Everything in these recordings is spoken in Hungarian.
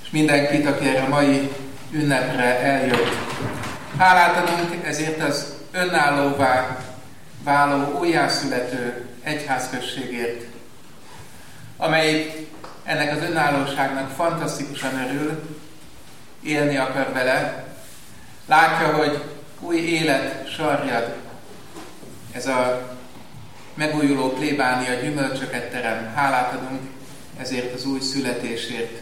és mindenkit, aki erre a mai ünnepre eljött. Hálát adunk ezért az önállóvá váló, újjászülető egyházközségért, amely ennek az önállóságnak fantasztikusan örül, élni akar vele, látja, hogy új élet sarjad, ez a megújuló plébánia gyümölcsöket terem. Hálát adunk ezért az új születésért.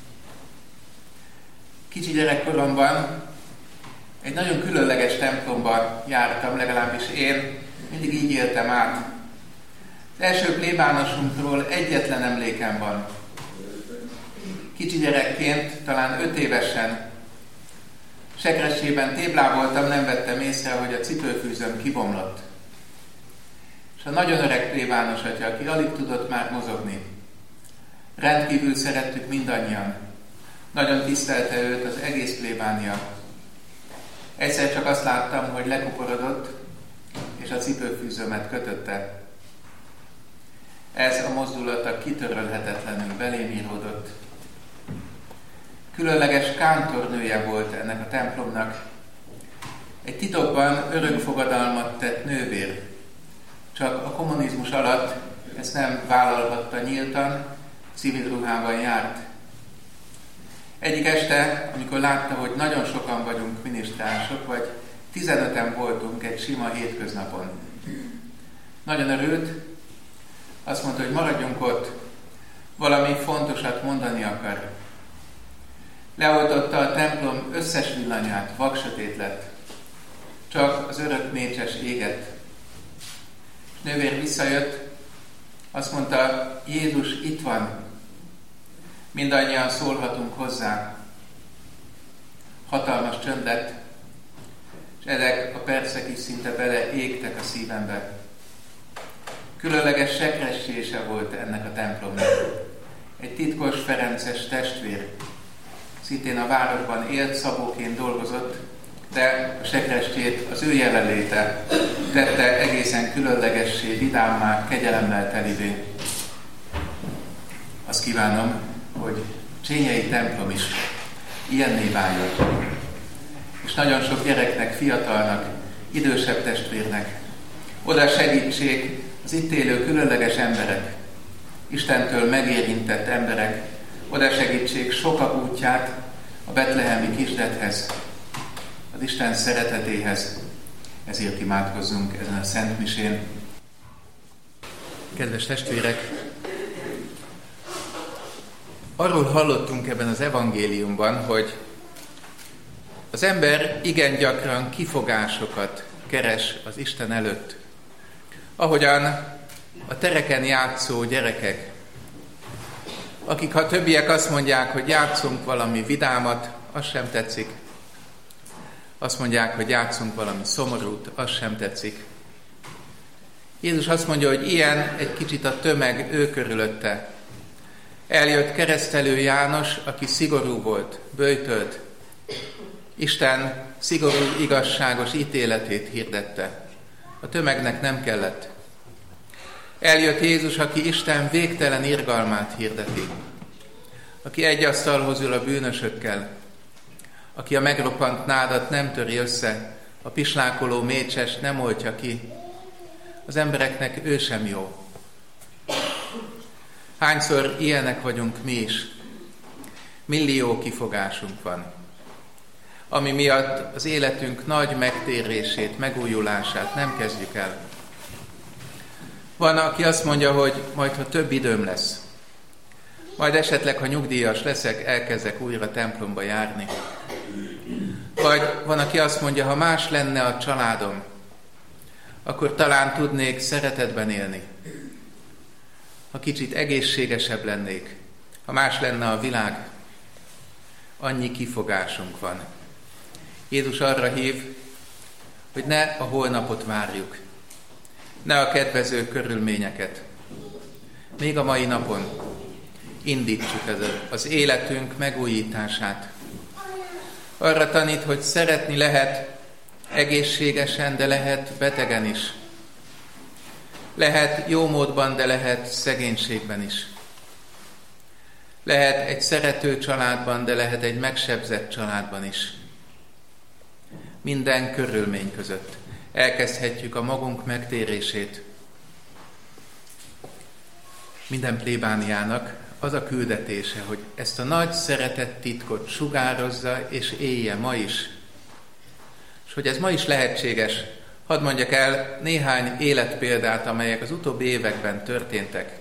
Kicsi gyerekkoromban egy nagyon különleges templomba jártam, legalábbis én mindig így éltem át. Az első plébánosunkról egyetlen emlékem van. Kicsi gyerekként, talán 5 évesen, sekrestjében tébláboltam, nem vettem észre, hogy a cipőfűzöm kibomlott. És a nagyon öreg plébános atya, aki alig tudott már mozogni, rendkívül szerettük mindannyian. Nagyon tisztelte őt az egész plébánia. Egyszer csak azt láttam, hogy lekuporodott, és a cipőfűzőmet kötötte. Ez a mozdulata kitörölhetetlenül belém íródott. Különleges kántornője volt ennek a templomnak. Egy titokban örökfogadalmat tett nővér. Csak a kommunizmus alatt ezt nem vállalhatta nyíltan, civil ruhában járt. Egyik este, amikor látta, hogy nagyon sokan vagyunk minisztránsok, vagy 15-en voltunk egy sima hétköznapon. Nagyon örült, azt mondta, hogy maradjunk ott, valami fontosat mondani akar. Leoltotta a templom összes villanyát, vaksötét lett. Csak az örök mécses égett. Nővér visszajött, azt mondta, Jézus itt van, mindannyian szólhatunk hozzá. Hatalmas csönd lett, és ezek a percek is szinte beleégtek a szívembe. Különleges sekrestése volt ennek a templomnak. Egy titkos ferences testvér, szintén a városban élt, szabóként dolgozott, de a sekrestjét az ő jelenléte tette egészen különlegessé, vidámmá, kegyelemmel telivé. Azt kívánom, hogy Csényei templom is ilyenné váljon. És nagyon sok gyereknek, fiatalnak, idősebb testvérnek oda segítsék az itt élő különleges emberek, Istentől megérintett emberek, oda segítsék sokak útját a betlehemi kisdethez, az Isten szeretetéhez. Ezért imádkozzunk ezen a Szent Misén. Kedves testvérek, arról hallottunk ebben az evangéliumban, hogy az ember igen gyakran kifogásokat keres az Isten előtt. Ahogyan a tereken játszó gyerekek, akik ha többiek azt mondják, hogy játszunk valami vidámat, az sem tetszik. Azt mondják, hogy játszunk valami szomorút, az sem tetszik. Jézus azt mondja, hogy ilyen egy kicsit a tömeg ő körülötte. Eljött Keresztelő János, aki szigorú volt, böjtölt. Isten szigorú, igazságos ítéletét hirdette. A tömegnek nem kellett. Eljött Jézus, aki Isten végtelen irgalmát hirdeti. Aki egy asztalhoz ül a bűnösökkel. Aki a megroppant nádat nem töri össze, a pislákoló mécsest nem oltja ki. Az embereknek ő sem jó. Hányszor ilyenek vagyunk mi is? Millió kifogásunk van, ami miatt az életünk nagy megtérését, megújulását nem kezdjük el. Van, aki azt mondja, hogy majd, ha több időm lesz, majd esetleg, ha nyugdíjas leszek, elkezdek újra templomba járni. Vagy van, aki azt mondja, ha más lenne a családom, akkor talán tudnék szeretetben élni. Ha kicsit egészségesebb lennék, ha más lenne a világ, annyi kifogásunk van. Jézus arra hív, hogy ne a holnapot várjuk, ne a kedvező körülményeket. Még a mai napon indítsuk az életünk megújítását. Arra tanít, hogy szeretni lehet egészségesen, de lehet betegen is. Lehet jó módban, de lehet szegénységben is. Lehet egy szerető családban, de lehet egy megsebzett családban is. Minden körülmény között elkezdhetjük a magunk megtérését. Minden plébániának az a küldetése, hogy ezt a nagy szeretett titkot sugározza és élje ma is. És hogy ez ma is lehetséges, hadd mondjak el néhány életpéldát, amelyek az utóbbi években történtek.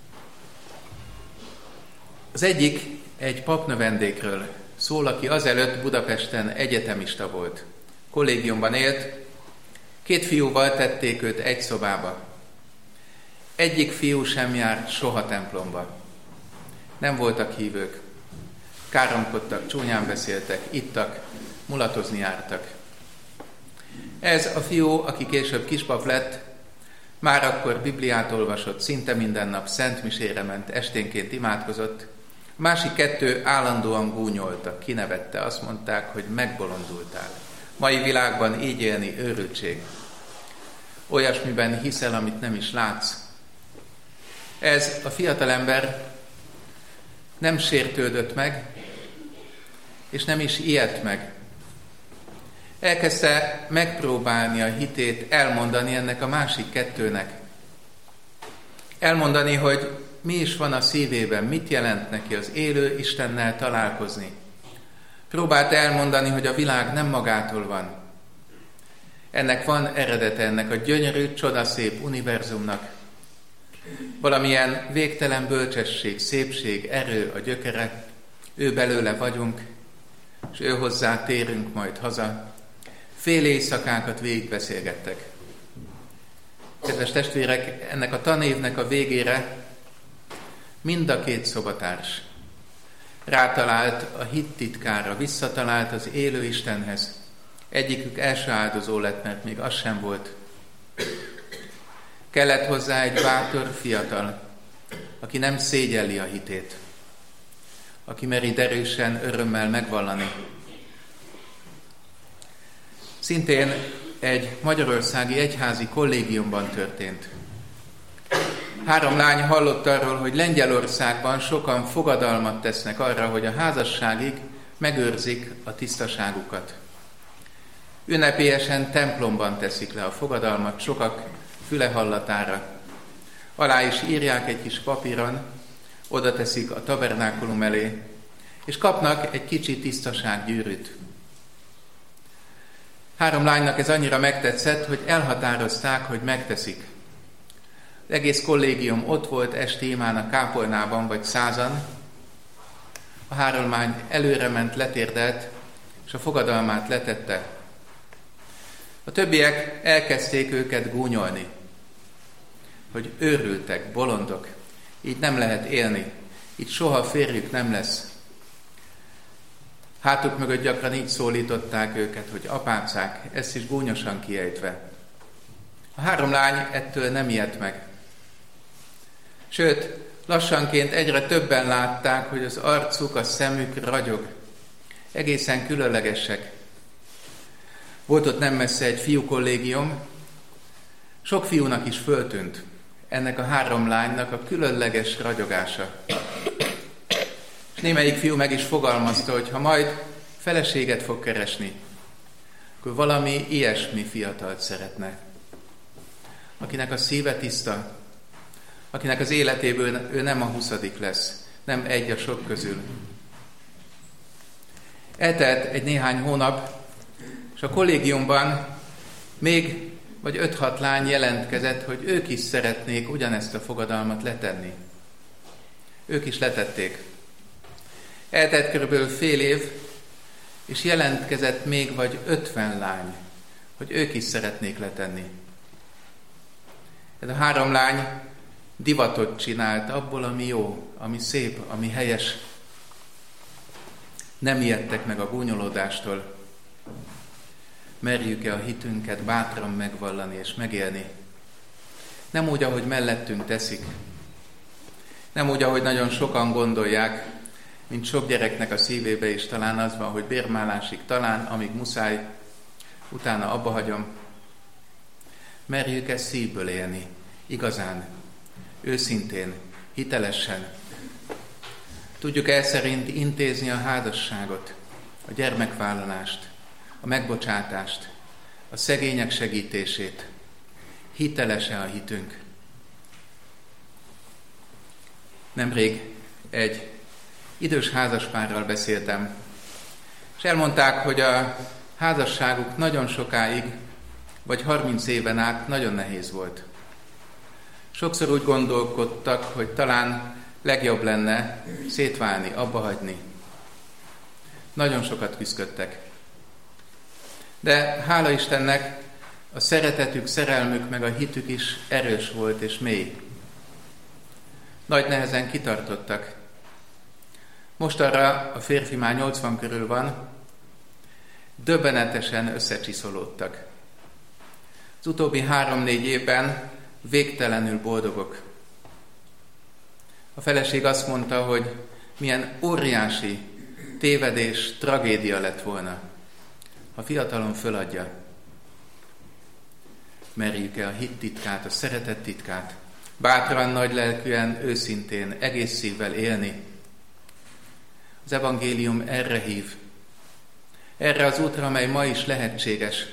Az egyik egy papnövendékről szól, aki azelőtt Budapesten egyetemista volt. Kollégiumban élt, 2 fiúval tették őt egy szobába. Egyik fiú sem járt soha templomba. Nem voltak hívők. Káromkodtak, csúnyán beszéltek, ittak, mulatozni jártak. Ez a fiú, aki később kispap lett, már akkor Bibliát olvasott, szinte minden nap szentmisére ment, esténként imádkozott. A másik 2 állandóan gúnyoltak, kinevette, azt mondták, hogy megbolondultál. Mai világban így élni őrültség. Olyasmiben hiszel, amit nem is látsz. Ez a fiatalember nem sértődött meg, és nem is ijedt meg. Elkezdte megpróbálni a hitét elmondani ennek a másik 2-nek. Elmondani, hogy mi is van a szívében, mit jelent neki az élő Istennel találkozni. Próbált elmondani, hogy a világ nem magától van. Ennek van eredete, ennek a gyönyörű, csodaszép univerzumnak. Valamilyen végtelen bölcsesség, szépség, erő a gyökere, ő belőle vagyunk, és ő hozzá térünk majd haza. Fél éjszakákat végigbeszélgettek. Kedves testvérek, ennek a tanévnek a végére mind a 2 szobatárs rátalált a hit titkára, visszatalált az élő Istenhez. Egyikük első áldozó lett, mert még az sem volt. Kellett hozzá egy bátor fiatal, aki nem szégyelli a hitét, aki meri derűsen, örömmel megvallani. Szintén egy magyarországi egyházi kollégiumban történt. 3 lány hallott arról, hogy Lengyelországban sokan fogadalmat tesznek arra, hogy a házasságig megőrzik a tisztaságukat. Ünnepélyesen templomban teszik le a fogadalmat, sokak füle hallatára. Alá is írják egy kis papíron, oda teszik a tabernákulum elé, és kapnak egy kicsi tisztasággyűrűt. 3 lánynak ez annyira megtetszett, hogy elhatározták, hogy megteszik. Az egész kollégium ott volt esti imán a kápolnában, vagy 100-an. A 3 lány előre ment, letérdelt, és a fogadalmát letette. A többiek elkezdték őket gúnyolni, hogy őrültek, bolondok, így nem lehet élni, így soha férjük nem lesz. Hátuk mögött gyakran így szólították őket, hogy apácák, ezt is gúnyosan kiejtve. A 3 lány ettől nem ijedt meg. Sőt, lassanként egyre többen látták, hogy az arcuk, a szemük ragyog. Egészen különlegesek. Volt ott nem messze egy fiúkollégium, sok fiúnak is föltűnt ennek a 3 lánynak a különleges ragyogása. És némelyik fiú meg is fogalmazta, hogy ha majd feleséget fog keresni, akkor valami ilyesmi fiatalt szeretne, akinek a szíve tiszta, akinek az életéből ő nem a 20. lesz, nem egy a sok közül. Eltelt egy néhány hónap, és a kollégiumban még vagy 5-6 lány jelentkezett, hogy ők is szeretnék ugyanezt a fogadalmat letenni. Ők is letették. Eltelt körülbelül fél év, és jelentkezett még vagy 50 lány, hogy ők is szeretnék letenni. Ez a 3 lány divatot csinált abból, ami jó, ami szép, ami helyes. Nem ijedtek meg a gúnyolódástól. Merjük-e a hitünket bátran megvallani és megélni? Nem úgy, ahogy mellettünk teszik. Nem úgy, ahogy nagyon sokan gondolják, mint sok gyereknek a szívébe is talán az van, hogy bérmálásig talán, amíg muszáj, utána abba hagyom. Merjük-e szívből élni, igazán, őszintén, hitelesen. Tudjuk el szerint intézni a házasságot, a gyermekvállalást, a megbocsátást, a szegények segítését. Hiteles-e a hitünk? Nemrég egy idős házaspárral beszéltem, és elmondták, hogy a házasságuk nagyon sokáig, vagy 30 éven át nagyon nehéz volt. Sokszor úgy gondolkodtak, hogy talán legjobb lenne szétválni, abbahagyni. Nagyon sokat küzdöttek. De hála Istennek a szeretetük, szerelmük, meg a hitük is erős volt és mély. Nagy nehezen kitartottak. Mostanra a férfi már 80 körül van, döbbenetesen összecsiszolódtak. Az utóbbi 3-4 évben végtelenül boldogok. A feleség azt mondta, hogy milyen óriási tévedés, tragédia lett volna, ha fiatalon föladja. Merjük-e a hit titkát, a szeretet titkát, bátran, nagylelkűen, őszintén, egész szívvel élni. Az evangélium erre hív. Erre az útra, amely ma is lehetséges.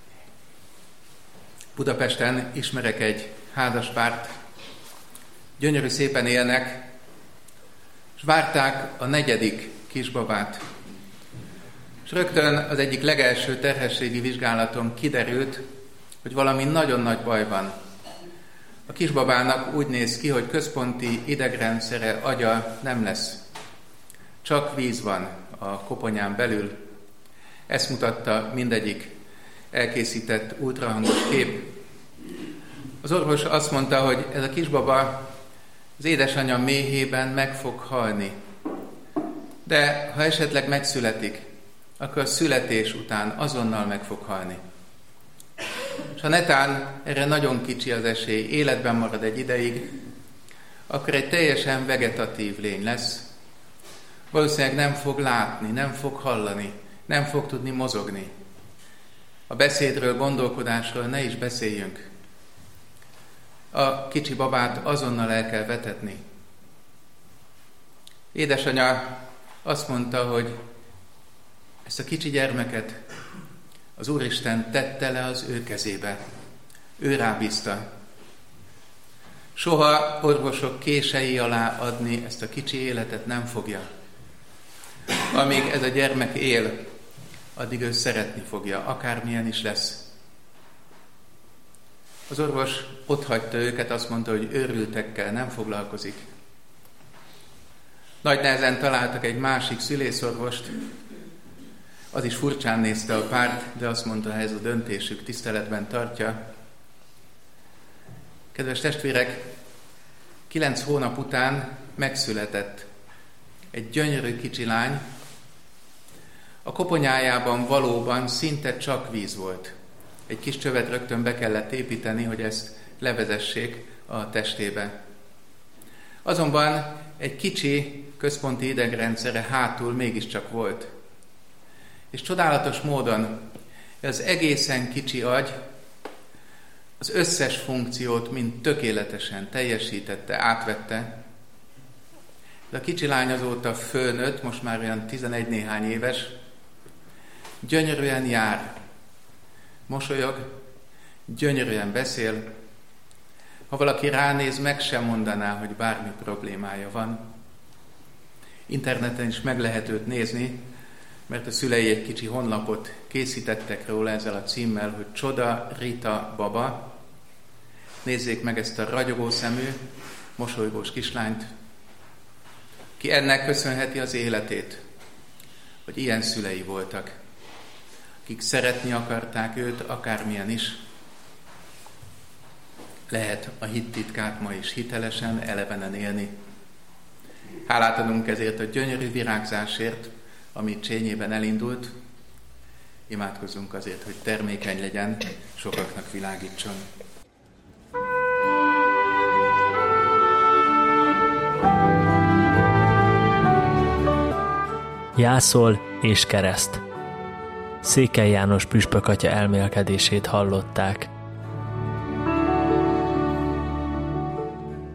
Budapesten ismerek egy házaspárt, gyönyörű szépen élnek, és várták a 4. kisbabát. És rögtön az egyik legelső terhességi vizsgálaton kiderült, hogy valami nagyon nagy baj van. A kisbabának úgy néz ki, hogy központi idegrendszere, agya nem lesz. Csak víz van a koponyán belül. Ezt mutatta mindegyik elkészített ultrahangos kép. Az orvos azt mondta, hogy ez a kisbaba az édesanyja méhében meg fog halni. De ha esetleg megszületik, akkor a születés után azonnal meg fog halni. És ha netán erre nagyon kicsi az esély, életben marad egy ideig, akkor egy teljesen vegetatív lény lesz. Valószínűleg nem fog látni, nem fog hallani, nem fog tudni mozogni. A beszédről, gondolkodásról ne is beszéljünk. A kicsi babát azonnal el kell vetetni. Édesanyja azt mondta, hogy ezt a kicsi gyermeket az Úristen tette le az ő kezébe. Ő rábízta. Soha orvosok kései alá adni ezt a kicsi életet nem fogja. Amíg ez a gyermek él, addig ő szeretni fogja, akármilyen is lesz. Az orvos otthagyta őket, azt mondta, hogy őrültekkel nem foglalkozik. Nagy nehezen találtak egy másik szülészorvost, az is furcsán nézte a párt, de azt mondta, ha ez a döntésük, tiszteletben tartja. Kedves testvérek, 9 hónap után megszületett egy gyönyörű kicsi lány. A koponyájában valóban szinte csak víz volt. Egy kis csövet rögtön be kellett építeni, hogy ezt levezessék a testébe. Azonban egy kicsi központi idegrendszere hátul mégiscsak volt. És csodálatos módon az egészen kicsi agy az összes funkciót mind tökéletesen teljesítette, átvette. De a kicsi lány azóta fölnőtt, most már olyan 11 néhány éves, gyönyörűen jár, mosolyog, gyönyörűen beszél. Ha valaki ránéz, meg sem mondaná, hogy bármi problémája van. Interneten is meg lehet őt nézni, mert a szülei egy kicsi honlapot készítettek róla ezzel a címmel, hogy Csoda Rita baba. Nézzék meg ezt a ragyogó szemű, mosolygós kislányt, ki ennek köszönheti az életét, hogy ilyen szülei voltak, akik szeretni akarták őt, akármilyen is. Lehet a hit titkát ma is hitelesen, elevenen élni. Hálát adunk ezért a gyönyörű virágzásért, ami Csényében elindult. Imádkozzunk azért, hogy termékeny legyen, sokaknak világítson. Jászol és kereszt. Székely János püspök atya elmélkedését hallották.